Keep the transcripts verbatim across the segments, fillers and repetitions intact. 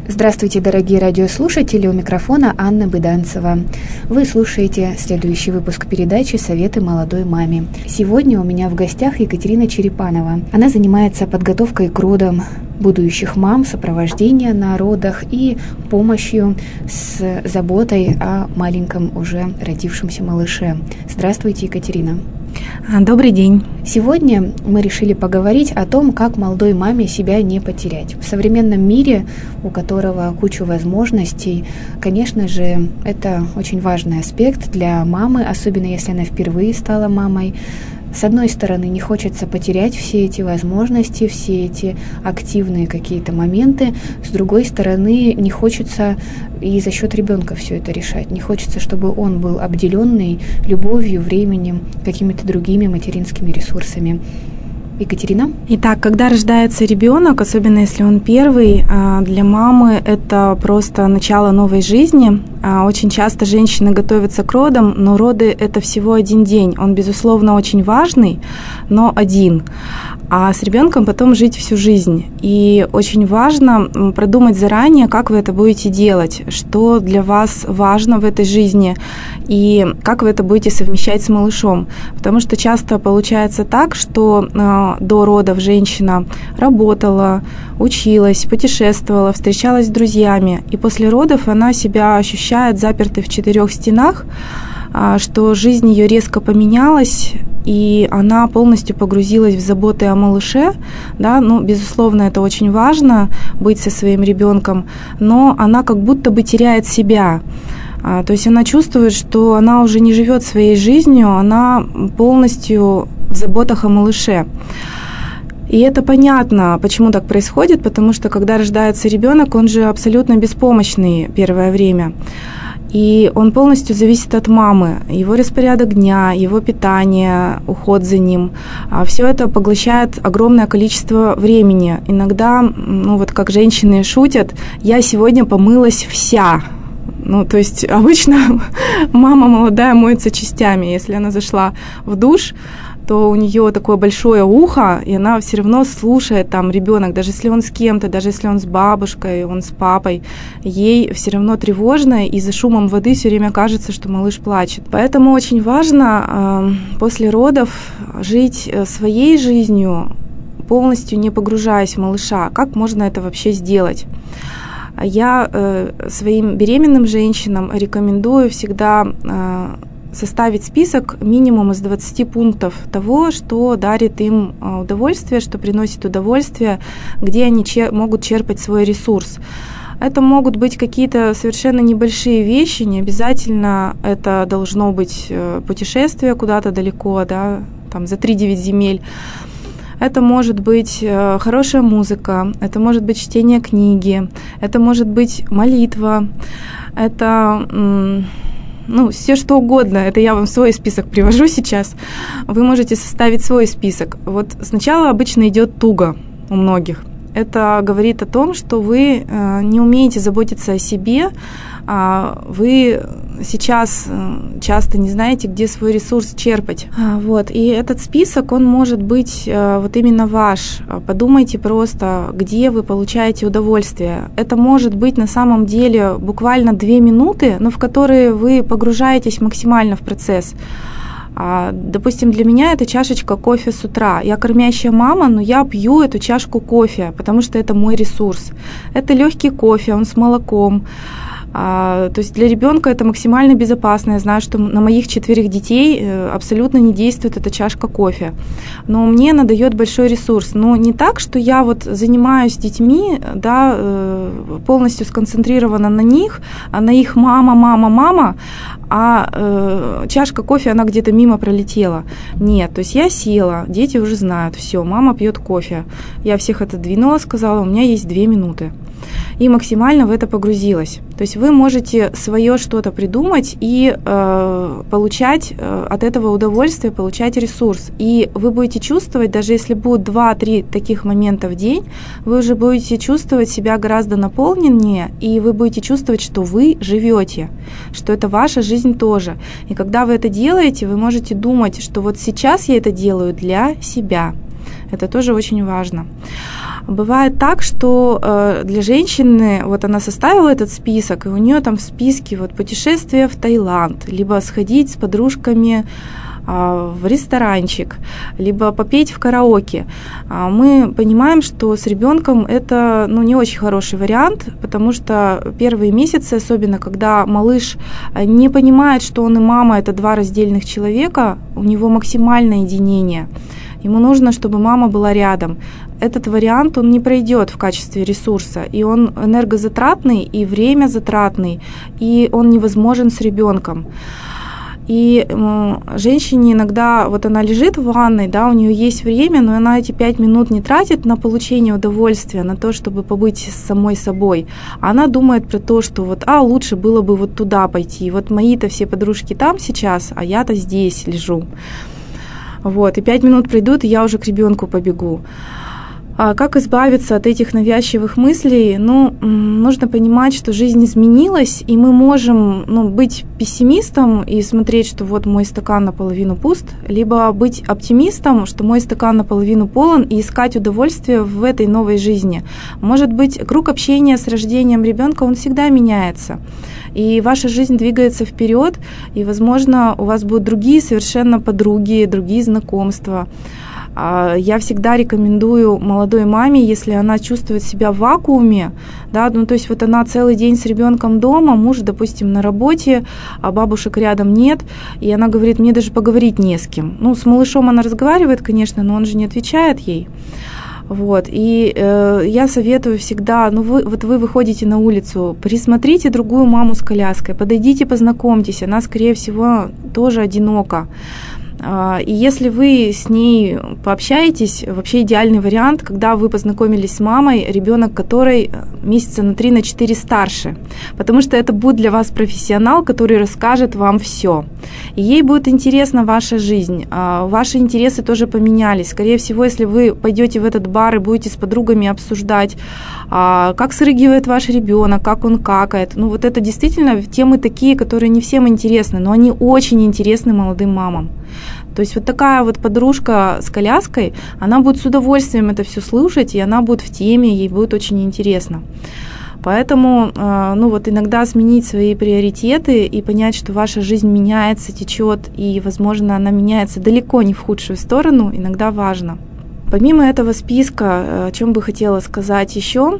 Здравствуйте, дорогие радиослушатели, у микрофона Анна Быданцева. Вы слушаете следующий выпуск передачи «Советы молодой маме». Сегодня у меня в гостях Екатерина Черепанова. Она занимается подготовкой к родам будущих мам, сопровождением на родах и помощью с заботой о маленьком уже родившемся малыше. Здравствуйте, Екатерина. Добрый день. Сегодня мы решили поговорить о том, как молодой маме себя не потерять. В современном мире, у которого куча возможностей, конечно же, это очень важный аспект для мамы, особенно если она впервые стала мамой. С одной стороны, не хочется потерять все эти возможности, все эти активные какие-то моменты. С другой стороны, не хочется и за счет ребенка все это решать. Не хочется, чтобы он был обделенный любовью, временем, какими-то другими материнскими ресурсами. Екатерина? Итак, когда рождается ребенок, особенно если он первый, для мамы это просто начало новой жизни. Очень часто женщины готовятся к родам, но роды – это всего один день. Он, безусловно, очень важный, но один. А с ребенком потом жить всю жизнь. И очень важно продумать заранее, как вы это будете делать, что для вас важно в этой жизни и как вы это будете совмещать с малышом. Потому что часто получается так, что до родов женщина работала, училась, путешествовала, встречалась с друзьями, и после родов она себя ощущает запертой в четырех стенах, что жизнь ее резко поменялась, и она полностью погрузилась в заботы о малыше. Да, ну, безусловно, это очень важно, быть со своим ребенком, но она как будто бы теряет себя. То есть она чувствует, что она уже не живет своей жизнью, она полностью в заботах о малыше. И это понятно, почему так происходит, потому что когда рождается ребенок, он же абсолютно беспомощный первое время. И он полностью зависит от мамы, его распорядок дня, его питание, уход за ним. Все это поглощает огромное количество времени. Иногда, ну вот как женщины шутят, я сегодня помылась вся. Ну, то есть обычно мама молодая моется частями. Если она зашла в душ, то у нее такое большое ухо, и она все равно слушает там ребенок, даже если он с кем-то, даже если он с бабушкой, он с папой, ей все равно тревожно, и за шумом воды все время кажется, что малыш плачет. Поэтому очень важно э, после родов жить своей жизнью, полностью не погружаясь в малыша. Как можно это вообще сделать? Я э, своим беременным женщинам рекомендую всегда э, составить список минимум из двадцати пунктов того, что дарит им удовольствие, что приносит удовольствие, где они чер- могут черпать свой ресурс. Это могут быть какие-то совершенно небольшие вещи, не обязательно это должно быть путешествие куда-то далеко, да, там за три-девять земель. Это может быть хорошая музыка, это может быть чтение книги, это может быть молитва, это... Ну, все что угодно, это я вам свой список привожу сейчас. Вы можете составить свой список. Вот сначала обычно идет туго у многих. Это говорит о том, что вы не умеете заботиться о себе, вы сейчас часто не знаете, где свой ресурс черпать. Вот. И этот список, он может быть вот именно ваш. Подумайте просто, где вы получаете удовольствие. Это может быть на самом деле буквально две минуты, но в которые вы погружаетесь максимально в процесс. Допустим, для меня это чашечка кофе с утра. Я кормящая мама, но я пью эту чашку кофе, потому что это мой ресурс. Это легкий кофе, он с молоком. А, то есть для ребенка это максимально безопасно. Я знаю, что на моих четверых детей абсолютно не действует эта чашка кофе. Но мне она дает большой ресурс. Но не так, что я вот занимаюсь детьми, да, полностью сконцентрирована на них, на их мама, мама, мама, а э, чашка кофе, она где-то мимо пролетела. Нет, то есть я села, дети уже знают, все, мама пьет кофе. Я всех отодвинула, сказала, у меня есть две минуты. И максимально в это погрузилась. То есть вы можете свое что-то придумать и э, получать э, от этого удовольствие, получать ресурс. И вы будете чувствовать, даже если будет два-три таких момента в день, вы уже будете чувствовать себя гораздо наполненнее, и вы будете чувствовать, что вы живете, что это ваша жизнь тоже. И когда вы это делаете, вы можете думать, что вот сейчас я это делаю для себя. Это тоже очень важно. Бывает так, что э, для женщины, вот она составила этот список, и у нее там в списке вот путешествие в Таиланд, либо сходить с подружками э, в ресторанчик, либо попеть в караоке. А мы понимаем, что с ребенком это, ну, не очень хороший вариант, потому что первые месяцы, особенно когда малыш не понимает, что он и мама – это два раздельных человека, у него максимальное единение. Ему нужно, чтобы мама была рядом. Этот вариант, он не пройдет в качестве ресурса, и он энергозатратный, и время затратный, и он невозможен с ребенком. И э, женщине иногда, вот она лежит в ванной, да, у нее есть время, но она эти пять минут не тратит на получение удовольствия, на то, чтобы побыть с самой собой. Она думает про то, что вот, а, лучше было бы вот туда пойти. Вот мои-то все подружки там сейчас, а я-то здесь лежу. Вот, и пять минут пройдут, и я уже к ребенку побегу. А как избавиться от этих навязчивых мыслей? Ну, нужно понимать, что жизнь изменилась, и мы можем, ну, быть пессимистом и смотреть, что вот мой стакан наполовину пуст, либо быть оптимистом, что мой стакан наполовину полон, и искать удовольствие в этой новой жизни. Может быть, круг общения с рождением ребенка, он всегда меняется. И ваша жизнь двигается вперед, и, возможно, у вас будут другие совершенно подруги, другие знакомства. Я всегда рекомендую молодой маме, если она чувствует себя в вакууме, да, ну то есть вот она целый день с ребенком дома, муж, допустим, на работе, а бабушек рядом нет, и она говорит, мне даже поговорить не с кем. Ну, с малышом она разговаривает, конечно, но он же не отвечает ей. Вот, и э, я советую всегда, ну вы, вот вы выходите на улицу, присмотрите другую маму с коляской, подойдите, познакомьтесь, она, скорее всего, тоже одинока. И если вы с ней пообщаетесь, вообще идеальный вариант, когда вы познакомились с мамой, ребенок которой месяца на три, на четыре старше, потому что это будет для вас профессионал, который расскажет вам все. И ей будет интересна ваша жизнь, ваши интересы тоже поменялись. Скорее всего, если вы пойдете в этот бар и будете с подругами обсуждать, как срыгивает ваш ребенок, как он какает, ну вот это действительно темы такие, которые не всем интересны, но они очень интересны молодым мамам. То есть вот такая вот подружка с коляской, она будет с удовольствием это все слушать, и она будет в теме, ей будет очень интересно. Поэтому, ну вот иногда сменить свои приоритеты и понять, что ваша жизнь меняется, течет, и, возможно, она меняется далеко не в худшую сторону, иногда важно. Помимо этого списка, о чем бы хотела сказать еще,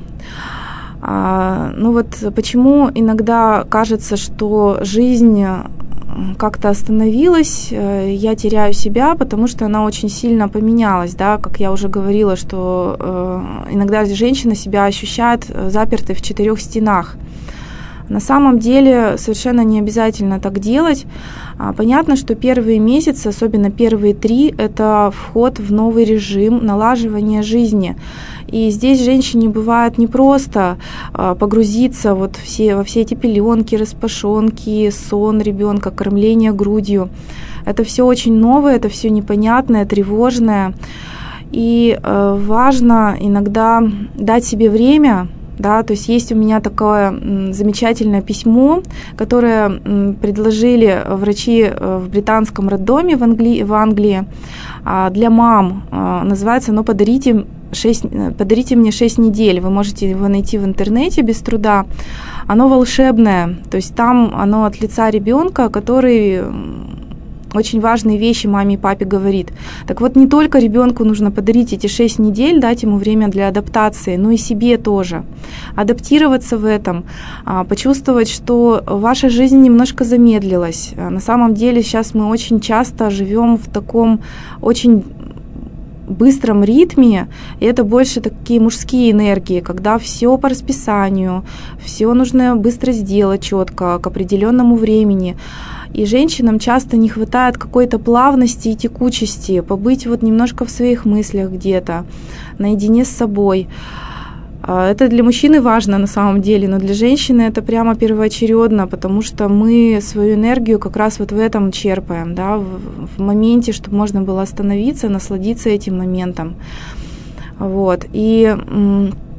ну вот почему иногда кажется, что жизнь как-то остановилась, я теряю себя, потому что она очень сильно поменялась, да, как я уже говорила, что э, иногда женщина себя ощущает запертой в четырех стенах. На самом деле совершенно не обязательно так делать. Понятно, что первые месяцы, особенно первые три, это вход в новый режим налаживания жизни. И здесь женщине бывает непросто погрузиться вот все, во все эти пеленки, распашонки, сон ребенка, кормление грудью. Это все очень новое, это все непонятное, тревожное. И важно иногда дать себе время. Да, то есть есть у меня такое замечательное письмо, которое предложили врачи в британском роддоме в Англии, в Англии для мам. Называется оно «Подарите, шесть, «Подарите мне шесть недель». Вы можете его найти в интернете без труда. Оно волшебное, то есть там оно от лица ребенка, который очень важные вещи маме и папе говорит. Так вот, не только ребенку нужно подарить эти шесть недель, дать ему время для адаптации, но и себе тоже. Адаптироваться в этом, почувствовать, что ваша жизнь немножко замедлилась. На самом деле сейчас мы очень часто живем в таком очень быстром ритме, и это больше такие мужские энергии, когда все по расписанию, все нужно быстро сделать четко, к определенному времени. И женщинам часто не хватает какой-то плавности и текучести, побыть вот немножко в своих мыслях где-то, наедине с собой. Это для мужчины важно на самом деле, но для женщины это прямо первоочередно, потому что мы свою энергию как раз вот в этом черпаем, да, в, в моменте, чтобы можно было остановиться, насладиться этим моментом. Вот. И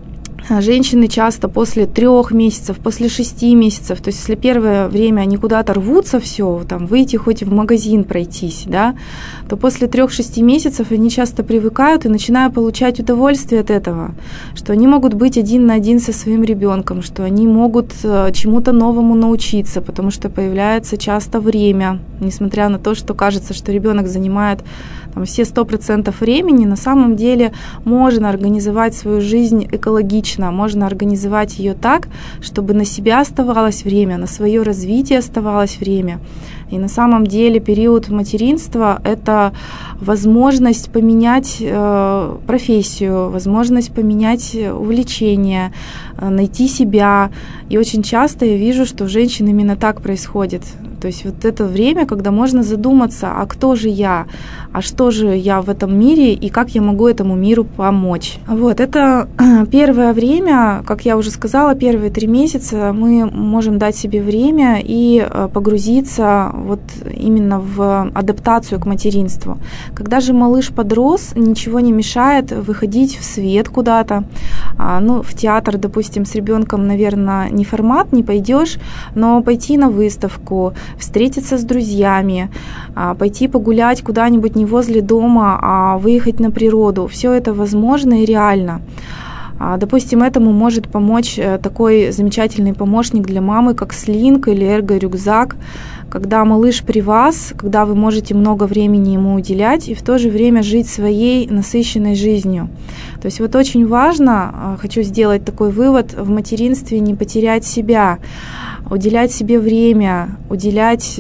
Женщины часто после трех месяцев, после шести месяцев, то есть если первое время они куда-то рвутся, все, там, выйти хоть в магазин пройтись, да, то после трех-шести месяцев они часто привыкают и начинают получать удовольствие от этого, что они могут быть один на один со своим ребенком, что они могут чему-то новому научиться, потому что появляется часто время, несмотря на то, что кажется, что ребенок занимает там, все сто процентов времени, на самом деле можно организовать свою жизнь экологично, можно организовать ее так, чтобы на себя оставалось время, на свое развитие оставалось время. И на самом деле период материнства – это возможность поменять э, профессию, возможность поменять увлечение, э, найти себя. И очень часто я вижу, что у женщин именно так происходит. То есть вот это время, когда можно задуматься, а кто же я, а что же я в этом мире и как я могу этому миру помочь. Вот, это первое время, как я уже сказала, первые три месяца мы можем дать себе время и погрузиться вот именно в адаптацию к материнству. Когда же малыш подрос, ничего не мешает выходить в свет куда-то. Ну, в театр, допустим, с ребенком, наверное, не формат, не пойдешь, но пойти на выставку, встретиться с друзьями, пойти погулять куда-нибудь не возле дома, а выехать на природу. Все это возможно и реально. Допустим, этому может помочь такой замечательный помощник для мамы, как слинг или эрго-рюкзак, когда малыш при вас, когда вы можете много времени ему уделять и в то же время жить своей насыщенной жизнью. То есть вот очень важно, хочу сделать такой вывод, в материнстве не потерять себя, уделять себе время, уделять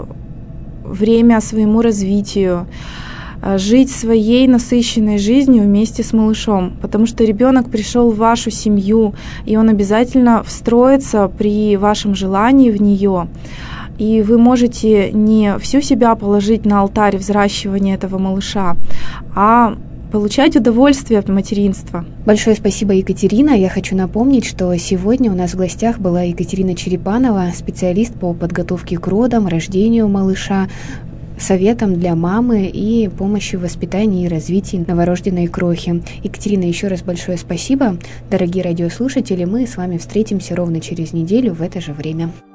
время своему развитию, жить своей насыщенной жизнью вместе с малышом, потому что ребенок пришел в вашу семью, и он обязательно встроится при вашем желании в нее. И вы можете не всю себя положить на алтарь взращивания этого малыша, а получать удовольствие от материнства. Большое спасибо, Екатерина. Я хочу напомнить, что сегодня у нас в гостях была Екатерина Черепанова, специалист по подготовке к родам, рождению малыша, советом для мамы и помощи в воспитании и развитии новорожденной крохи. Екатерина, еще раз большое спасибо. Дорогие радиослушатели, мы с вами встретимся ровно через неделю в это же время.